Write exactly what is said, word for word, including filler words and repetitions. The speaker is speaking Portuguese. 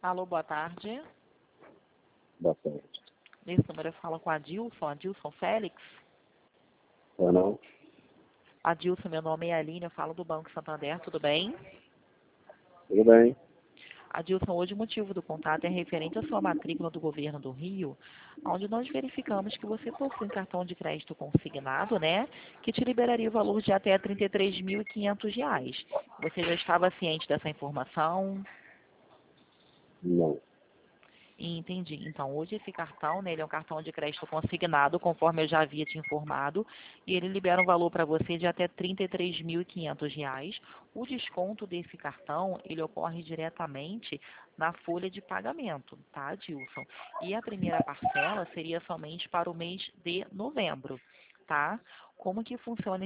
Alô, boa tarde. Boa tarde. Nesse número eu falo com a Adilson, Adilson Félix. Eu não? Adilson, meu nome é Aline, eu falo do Banco Santander, tudo bem? Tudo bem? Adilson, hoje o motivo do contato é referente à sua matrícula do Governo do Rio, onde nós verificamos que você possui um cartão de crédito consignado, né, que te liberaria o valor de até trinta e três mil e quinhentos reais. Você já estava ciente dessa informação? Não. Entendi. Então, hoje esse cartão, né, ele é um cartão de crédito consignado, conforme eu já havia te informado, e ele libera um valor para você de até trinta e três mil e quinhentos reais. O desconto desse cartão, ele ocorre diretamente na folha de pagamento, tá, Dilson? E a primeira parcela seria somente para o mês de novembro, tá? Como que funciona